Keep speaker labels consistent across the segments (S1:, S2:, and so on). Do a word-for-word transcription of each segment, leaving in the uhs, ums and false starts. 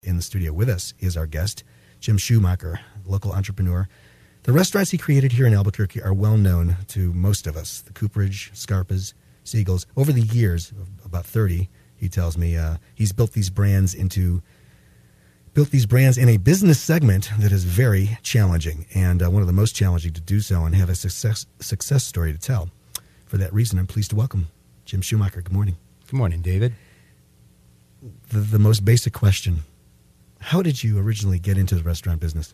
S1: in the studio with us is our guest, Jim Schumacher, local entrepreneur. The restaurants he created here in Albuquerque are well known to most of us. The Cooperage, Scarpa's, Siegel's. Over the years, about thirty, he tells me, uh, he's built these brands into built these brands in a business segment that is very challenging, and uh, one of the most challenging to do so and have a success success story to tell. For that reason, I'm pleased to welcome Jim Schumacher. Good morning.
S2: Good morning, David.
S1: The, the most basic question, how did you originally get into the restaurant business?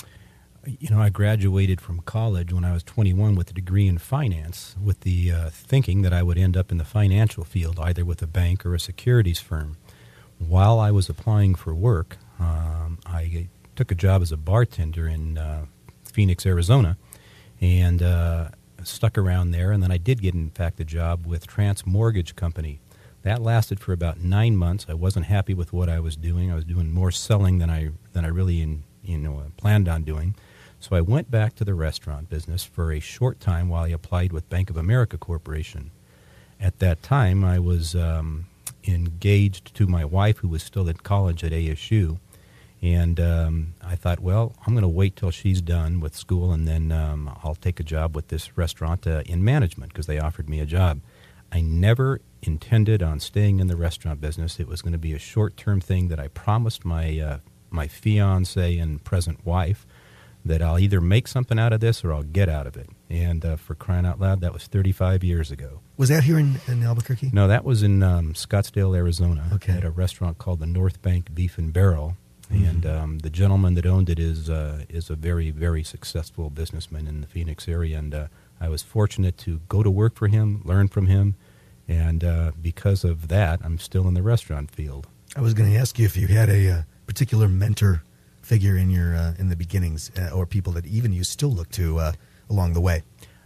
S2: You know, I graduated from college when I was twenty-one with a degree in finance, with the uh, thinking that I would end up in the financial field, either with a bank or a securities firm. While I was applying for work, um, I took a job as a bartender in uh, Phoenix, Arizona, and uh, stuck around there. And then I did get, in fact, a job with Trans Mortgage Company. That lasted for about nine months. I wasn't happy with what I was doing. I was doing more selling than I than I really in, you know planned on doing. So I went back to the restaurant business for a short time while I applied with Bank of America Corporation. At that time, I was um, engaged to my wife, who was still at college at A S U. And um, I thought, well, I'm going to wait till she's done with school, and then um, I'll take a job with this restaurant uh, in management, because they offered me a job. I never intended on staying in the restaurant business. It was going to be a short-term thing that I promised my uh, my fiancé and present wife, that I'll either make something out of this or I'll get out of it. And uh, for crying out loud, that was thirty-five years ago.
S1: Was that here in, in Albuquerque?
S2: No, that was in um, Scottsdale, Arizona,
S1: okay.
S2: At a restaurant called the North Bank Beef and Barrel. Mm-hmm. And um, the gentleman that owned it is uh, is a very, very successful businessman in the Phoenix area. And uh, I was fortunate to go to work for him, learn from him. And uh, because of that, I'm still in the restaurant field.
S1: I was going to ask you if you had a uh, particular mentor figure in your uh, in the beginnings, uh, or people that even you still look to uh, along the way.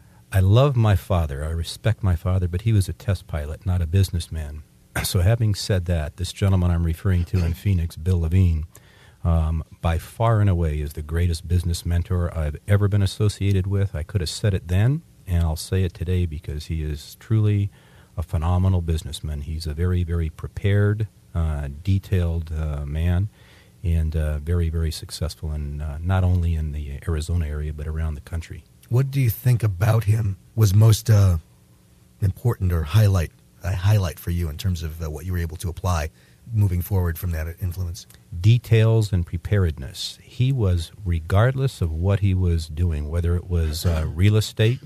S2: I love my father. I respect my father, but he was a test pilot, not a businessman. So having said that, this gentleman I'm referring to in Phoenix, Bill Levine, um, by far and away is the greatest business mentor I've ever been associated with. I could have said it then, and I'll say it today, because he is truly a phenomenal businessman. He's a very, very prepared, uh, detailed uh, man, and uh, very, very successful, in, uh, not only in the Arizona area, but around the country.
S1: What do you think about him was most uh, important or highlight a highlight for you in terms of uh, what you were able to apply moving forward from that influence?
S2: Details and preparedness. He was, regardless of what he was doing, whether it was uh, real estate,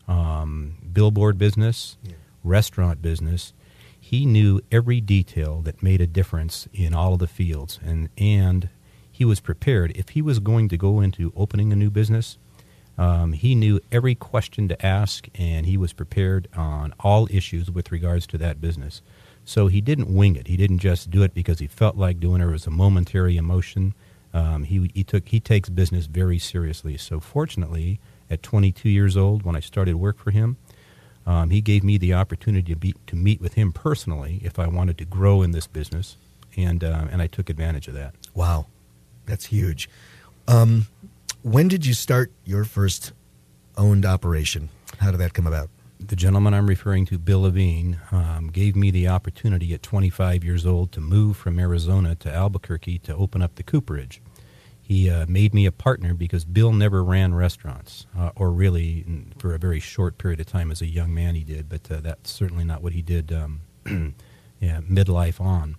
S2: um, billboard business, yeah. restaurant business, he knew every detail that made a difference in all of the fields, and and he was prepared. If he was going to go into opening a new business, um, he knew every question to ask, and he was prepared on all issues with regards to that business. So he didn't wing it. He didn't just do it because he felt like doing it, or it was a momentary emotion. Um, he he took he takes business very seriously. So fortunately, at twenty-two years old, when I started work for him, Um, he gave me the opportunity to, be, to meet with him personally if I wanted to grow in this business, and uh, and I took advantage of that.
S1: Wow, that's huge. Um, when did you start your first owned operation? How did that come about?
S2: The gentleman I'm referring to, Bill Levine, um, gave me the opportunity at twenty-five years old to move from Arizona to Albuquerque to open up the Cooperage. He uh, made me a partner because Bill never ran restaurants, uh, or really for a very short period of time as a young man he did, but uh, that's certainly not what he did um, yeah, midlife on.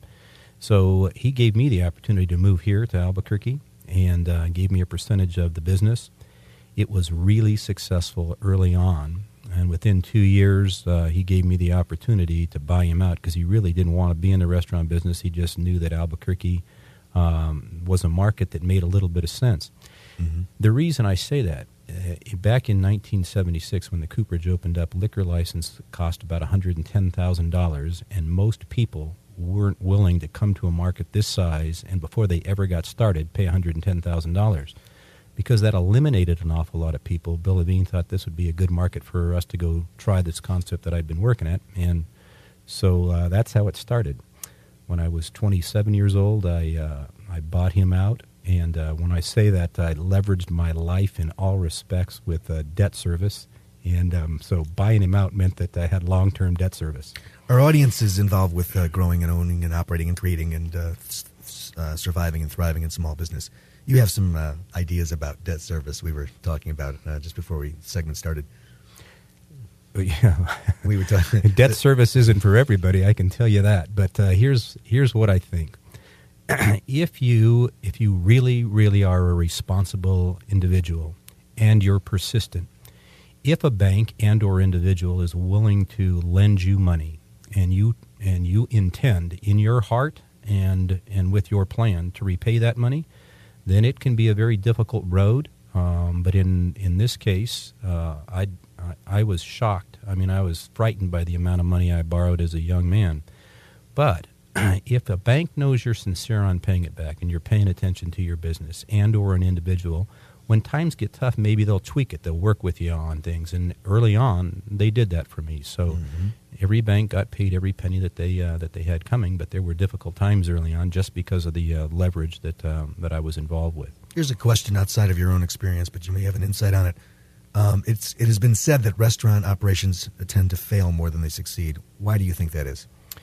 S2: So he gave me the opportunity to move here to Albuquerque, and uh, gave me a percentage of the business. It was really successful early on, and within two years uh, he gave me the opportunity to buy him out, because he really didn't want to be in the restaurant business. He just knew that Albuquerque Um, was a market that made a little bit of sense. Mm-hmm. The reason I say that, uh, back in nineteen seventy-six, when the Cooperage opened up, liquor license cost about one hundred ten thousand dollars, and most people weren't willing to come to a market this size, and before they ever got started, pay one hundred ten thousand dollars. Because that eliminated an awful lot of people, Bill Levine thought this would be a good market for us to go try this concept that I'd been working at, and so uh, that's how it started. When I was twenty-seven years old, I uh, I bought him out, and uh, when I say that, I leveraged my life in all respects with uh, debt service, and um, so buying him out meant that I had long-term debt service.
S1: Our audience is involved with uh, growing and owning and operating and creating and uh, uh, surviving and thriving in small business. You have some uh, ideas about debt service. We were talking about it uh, just before we segment started.
S2: Yeah,
S1: we were talking.
S2: Debt service isn't for everybody, I can tell you that. But uh, here's here's what I think. if you if you really really are a responsible individual and you're persistent, if a bank and or individual is willing to lend you money and you and you intend in your heart and and with your plan to repay that money, then it can be a very difficult road. Um, but in in this case, uh, I. I was shocked. I mean, I was frightened by the amount of money I borrowed as a young man. But if a bank knows you're sincere on paying it back and you're paying attention to your business and or an individual, when times get tough, maybe they'll tweak it. They'll work with you on things. And early on, they did that for me. So mm-hmm. every bank got paid every penny that they uh, that they had coming, but there were difficult times early on just because of the uh, leverage that um, that I was involved with.
S1: Here's a question outside of your own experience, but you may have an insight on it. Um, it's it has been said that restaurant operations tend to fail more than they succeed. Why do you think that is?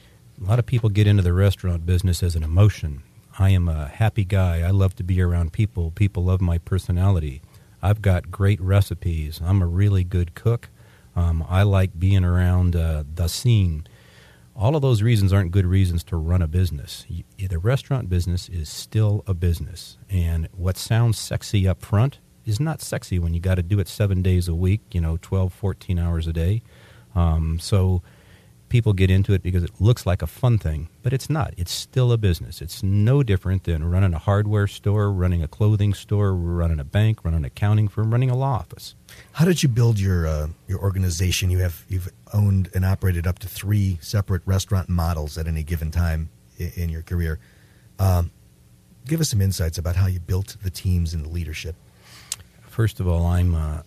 S2: A lot of people get into the restaurant business as an emotion. I am a happy guy. I love to be around people. People love my personality. I've got great recipes. I'm a really good cook. Um, I like being around uh, the scene. All of those reasons aren't good reasons to run a business. The restaurant business is still a business. And what sounds sexy up front is not sexy when you got to do it seven days a week, you know, twelve, fourteen hours a day. Um, so people get into it because it looks like a fun thing, but it's not. It's still a business. It's no different than running a hardware store, running a clothing store, running a bank, running an accounting firm, running a law office.
S1: How did you build your uh, your organization? You have you've owned and operated up to three separate restaurant models at any given time in, in your career. Um, give us some insights about how you built the teams and the leadership.
S2: First of all, I'm uh,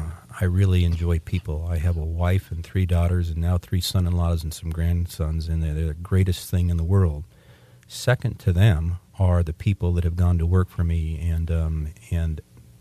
S2: I really enjoy people. I have a wife and three daughters and now three son-in-laws and some grandsons, and they're the greatest thing in the world. Second to them are the people that have gone to work for me, and um, and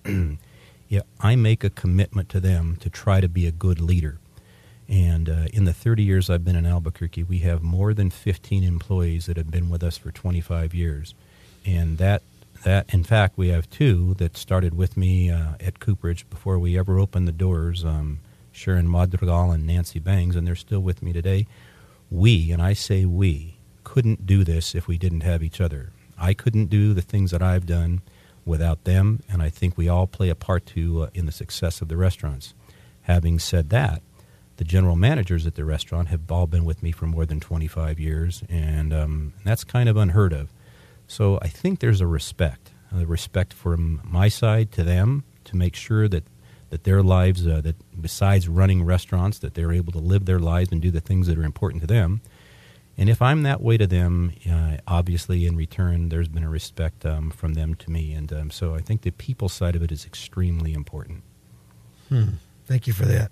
S2: yeah, I make a commitment to them to try to be a good leader. And uh, in the thirty years I've been in Albuquerque, we have more than fifteen employees that have been with us for twenty-five years, and that. That, in fact, we have two that started with me uh, at Cooperage before we ever opened the doors, um, Sharon Madrigal and Nancy Bangs, and they're still with me today. We, and I say we, couldn't do this if we didn't have each other. I couldn't do the things that I've done without them, and I think we all play a part to uh, in the success of the restaurants. Having said that, the general managers at the restaurant have all been with me for more than twenty-five years, and um, that's kind of unheard of. So I think there's a respect, a respect from my side to them to make sure that, that their lives, uh, that besides running restaurants, that they're able to live their lives and do the things that are important to them. And if I'm that way to them, uh, obviously in return, there's been a respect um, from them to me. And um, so I think the people side of it is extremely important.
S1: Hmm. Thank you for that.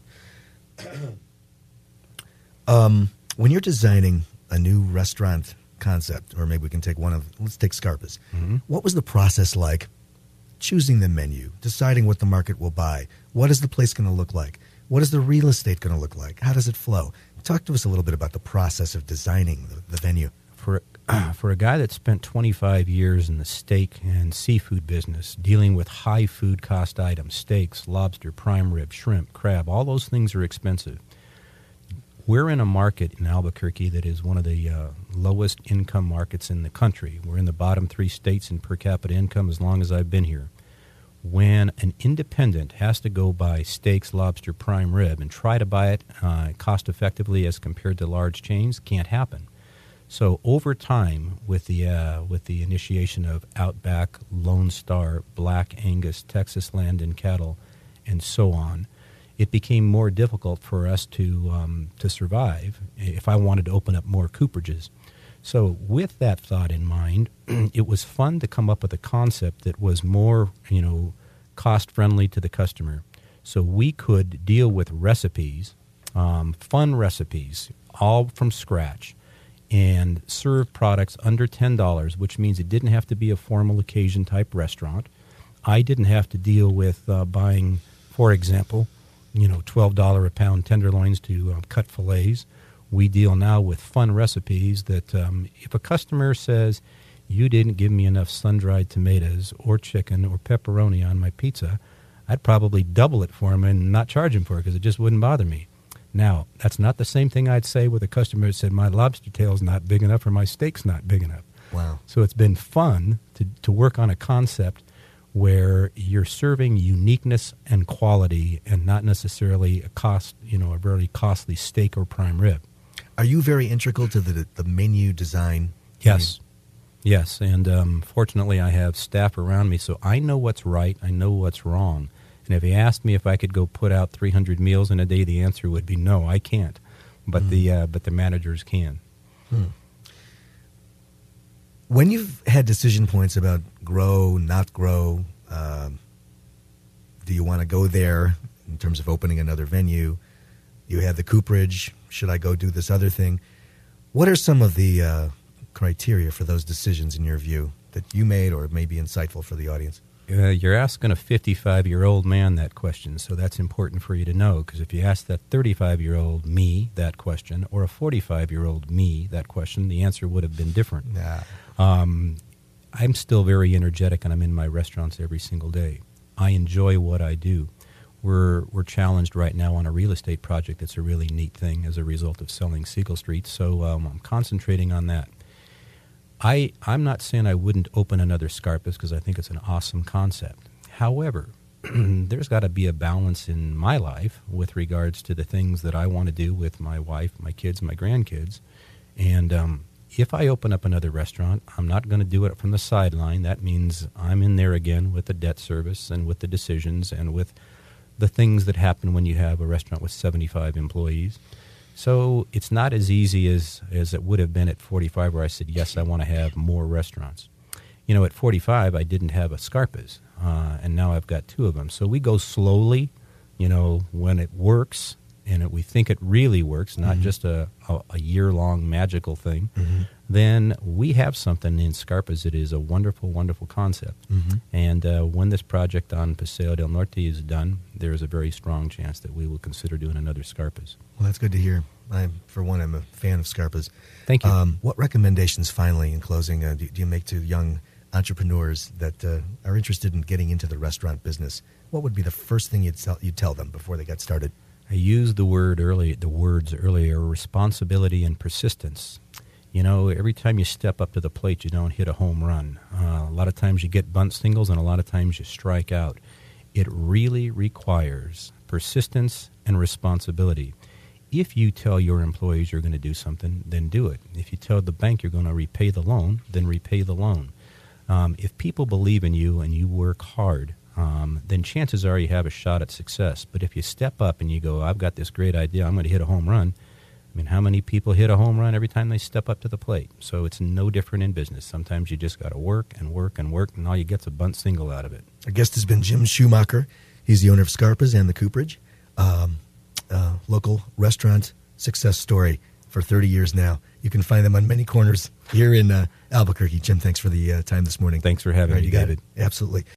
S1: um, when you're designing a new restaurant concept, or maybe we can take one of, let's take Scarpa's. Mm-hmm. What was the process like choosing the menu, deciding what the market will buy? What is the place going to look like? What is the real estate going to look like? How does it flow? Talk to us a little bit about the process of designing the, the venue.
S2: For, uh, for a guy that spent twenty-five years in the steak and seafood business, dealing with high food cost items, steaks, lobster, prime rib, shrimp, crab, all those things are expensive. We're in a market in Albuquerque that is one of the uh, lowest income markets in the country. We're in the bottom three states in per capita income as long as I've been here. When an independent has to go buy steaks, lobster, prime rib, and try to buy it uh, cost effectively as compared to large chains, can't happen. So over time, with the uh, with the initiation of Outback, Lone Star, Black Angus, Texas Land and Cattle, and so on, it became more difficult for us to um, to survive if I wanted to open up more cooperages. So with that thought in mind, it was fun to come up with a concept that was more, you know, cost-friendly to the customer. So we could deal with recipes, um, fun recipes, all from scratch, and serve products under ten dollars, which means it didn't have to be a formal occasion-type restaurant. I didn't have to deal with uh, buying, for example, you know, twelve dollars a pound tenderloins to um, cut fillets. We deal now with fun recipes that um, if a customer says, you didn't give me enough sun-dried tomatoes or chicken or pepperoni on my pizza, I'd probably double it for him and not charge him for it because it just wouldn't bother me. Now, that's not the same thing I'd say with a customer that said my lobster tail's not big enough or my steak's not big enough.
S1: Wow.
S2: So it's been fun to, to work on a concept where you're serving uniqueness and quality and not necessarily a cost, you know, a very costly steak or prime rib.
S1: Are you very integral to the the menu design?
S2: Yes. Yes, and um, fortunately I have staff around me, so I know what's right, I know what's wrong. And if he asked me if I could go put out three hundred meals in a day, the answer would be no, I can't. But mm. the uh, but the managers can.
S1: Hmm. When you've had decision points about grow, not grow, um, do you want to go there in terms of opening another venue? You have the cooperage. Should I go do this other thing? What are some of the uh, criteria for those decisions in your view that you made or may be insightful for the audience?
S2: Uh, you're asking a fifty-five-year-old man that question, so that's important for you to know, because if you ask that thirty-five-year-old me that question or a forty-five-year-old me that question, the answer would have been different.
S1: Nah.
S2: Um, I'm still very energetic, and I'm in my restaurants every single day. I enjoy what I do. We're we're challenged right now on a real estate project that's a really neat thing as a result of selling Siegel Street, so um, I'm concentrating on that. I, I'm not saying I wouldn't open another Scarpa's because I think it's an awesome concept. However, there's got to be a balance in my life with regards to the things that I want to do with my wife, my kids, my grandkids. And um, if I open up another restaurant, I'm not going to do it from the sideline. That means I'm in there again with the debt service and with the decisions and with the things that happen when you have a restaurant with seventy-five employees. So it's not as easy as, as it would have been at forty-five where I said, yes, I want to have more restaurants. You know, at forty-five, I didn't have a Scarpa's, uh, and now I've got two of them. So we go slowly, you know, when it works, and it, we think it really works, not mm-hmm. just a, a, a year-long magical thing, mm-hmm. then we have something in Scarpa's that is a wonderful, wonderful concept. Mm-hmm. And uh, when this project on Paseo del Norte is done, there is a very strong chance that we will consider doing another Scarpa's.
S1: Well, that's good to hear. I, for one, I'm a fan of Scarpa's.
S2: Thank you.
S1: Um, what recommendations, finally, in closing, uh, do, do you make to young entrepreneurs that uh, are interested in getting into the restaurant business? What would be the first thing you'd tell, you'd tell them before they got started?
S2: I used the word early, the words earlier, responsibility and persistence. You know, every time you step up to the plate, you don't hit a home run. Uh, a lot of times you get bunt singles, and a lot of times you strike out. It really requires persistence and responsibility. If you tell your employees you're going to do something, then do it. If you tell the bank you're going to repay the loan, then repay the loan. Um, if people believe in you and you work hard, um, then chances are you have a shot at success. But if you step up and you go, I've got this great idea, I'm going to hit a home run, I mean, how many people hit a home run every time they step up to the plate? So it's no different in business. Sometimes you just got to work and work and work, and all you get's a bunt single out of it.
S1: Our guest has been Jim Schumacher. He's the owner of Scarpa's and the Cooperage. Um, uh, local restaurant success story for thirty years now. You can find them on many corners here in uh, Albuquerque. Jim, thanks for the uh, time this morning.
S2: Thanks for having
S1: right,
S2: me,
S1: you got
S2: David.
S1: it. Absolutely.